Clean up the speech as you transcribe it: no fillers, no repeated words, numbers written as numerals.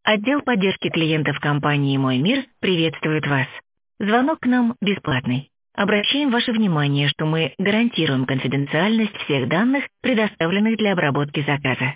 Отдел поддержки клиентов компании «Мой мир» приветствует вас. Звонок к нам бесплатный. Обращаем ваше внимание, что мы гарантируем конфиденциальность всех данных, предоставленных для обработки заказа.